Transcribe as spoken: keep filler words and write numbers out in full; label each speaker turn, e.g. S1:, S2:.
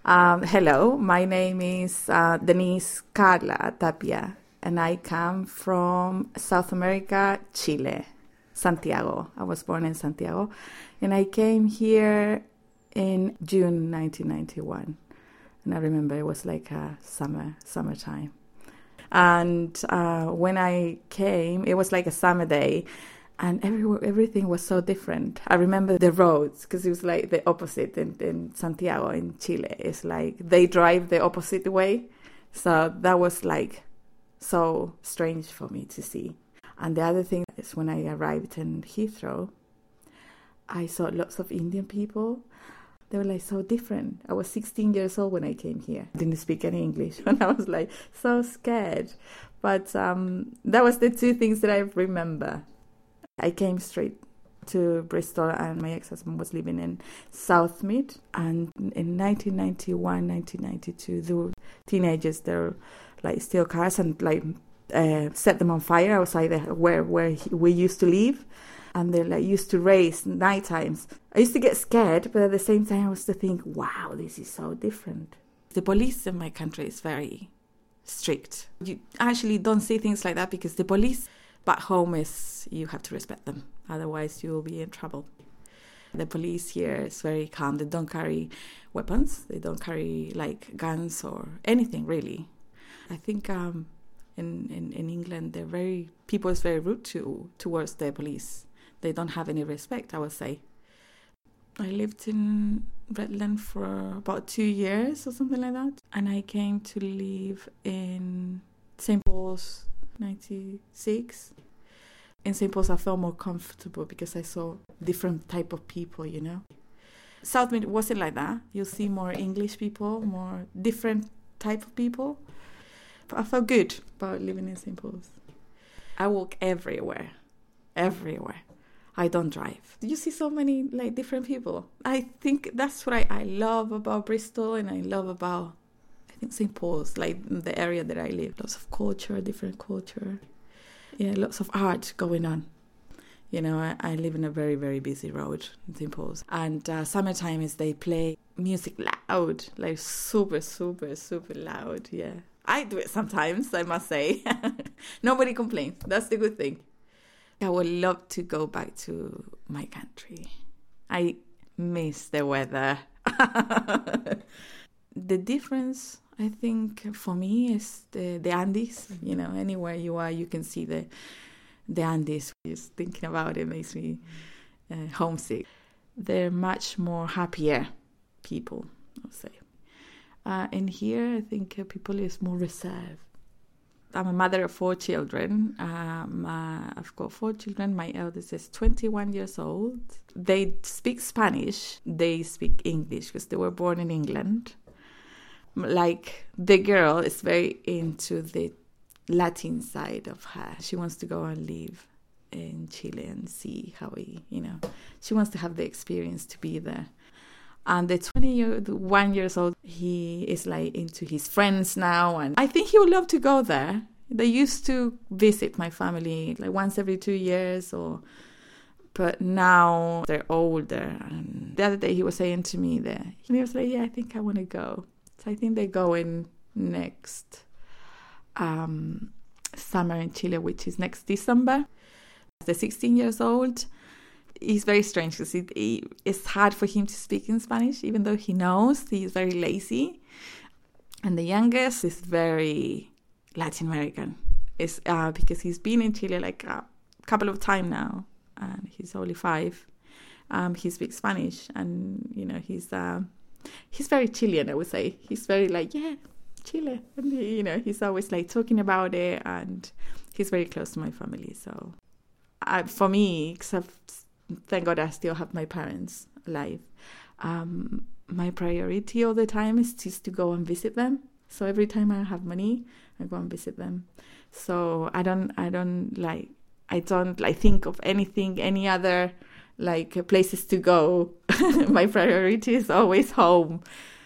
S1: Um, hello, my name is uh, Denise Carla Tapia, and I come from South America, Chile, Santiago. I was born in Santiago, and I came here in June nineteen ninety-one. And I remember it was like a summer, summertime. And uh, when I came, it was like a summer day, and every, everything was so different. I remember the roads, because it was like the opposite in, in Santiago, in Chile. It's like they drive the opposite way. So that was like so strange for me to see. And the other thing is when I arrived in Heathrow, I saw lots of Indian people. They were like so different. I was sixteen years old when I came here. I didn't speak any English, and I was like so scared. But um, that was the two things that I remember. I came straight to Bristol, and my ex-husband was living in Southmead. And in nineteen ninety-one, nineteen ninety-two, there were teenagers, they were like steal cars and like uh, set them on fire outside the, where where he, we used to live. And they like used to race night times. I used to get scared, but at the same time I was to think, wow, this is so different. The police in my country is very strict. You actually don't see things like that because the police back home is, you have to respect them. Otherwise you will be in trouble. The police here is very calm. They don't carry weapons. They don't carry like guns or anything really. I think um, in, in, in England, they're very, people is very rude to towards the police. They don't have any respect, I would say. I lived in Redland for about two years or something like that. And I came to live in Saint Paul's ninety-six. In Saint Paul's, I felt more comfortable because I saw different type of people, you know. Southmead wasn't like that. You'll see more English people, more different type of people. But I felt good about living in Saint Paul's. I walk everywhere, everywhere. I don't drive. You see so many like different people. I think that's what I, I love about Bristol, and I love about, I think, Saint Paul's, like the area that I live. Lots of culture, different culture. Yeah, lots of art going on. You know, I, I live in a very, very busy road in Saint Paul's. And uh, summertime is they play music loud, like super, super, super loud, yeah. I do it sometimes, I must say. Nobody complains. That's the good thing. I would love to go back to my country. I miss the weather. The difference, I think, for me is the, the Andes. You know, anywhere you are, you can see the the Andes. Just thinking about it makes me uh, homesick. They're much more happier people, I'll say. Uh, and here, I think uh, people is more reserved. I'm a mother of four children. Um, uh, I've got four children. My eldest is twenty-one years old. They speak Spanish. They speak English because they were born in England. Like, the girl is very into the Latin side of her. She wants to go and live in Chile and see how we, you know, she wants to have the experience to be there. And the twenty-one years old, he is like into his friends now. And I think he would love to go there. They used to visit my family like once every two years. or, But now they're older. And the other day he was saying to me that, he was like, yeah, I think I want to go. So I think they're going next um, summer in Chile, which is next December. They're sixteen years old. He's very strange because he, he, it's hard for him to speak in Spanish, even though he knows. He's very lazy. And the youngest is very Latin American. It's uh, because he's been in Chile like a couple of times now, and he's only five. Um, he speaks Spanish, and you know he's uh, he's very Chilean, I would say. He's very like, yeah, Chile, and you know he's always like talking about it, and he's very close to my family. So uh, for me, except. Thank God I still have my parents alive. Um, my priority all the time is just to go and visit them. So every time I have money, I go and visit them. So I don't, I don't like, I don't like think of anything, any other like places to go. My priority is always home.